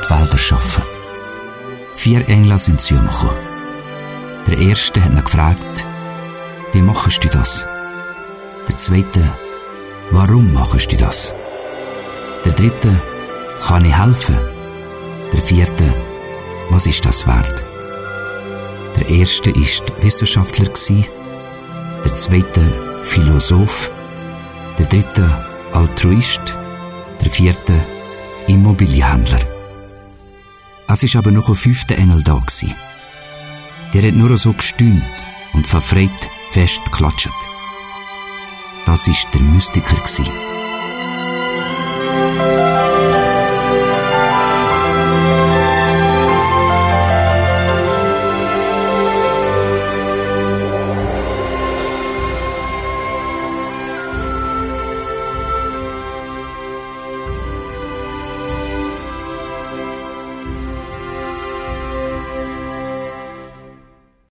die Welt erschaffen. 4 Engel sind zu ihm gekommen. Der erste hat ihn gefragt, wie machst du das? Der zweite, warum machst du das? Der dritte, kann ich helfen? Der vierte, was ist das wert? Der erste war Wissenschaftler, der zweite Philosoph, der dritte Altruist, der vierte Immobilienhändler. Es war aber noch ein 5. Engel da. Der hat nur so gestaunt und vor Freude fest geklatscht. Das war der Mystiker.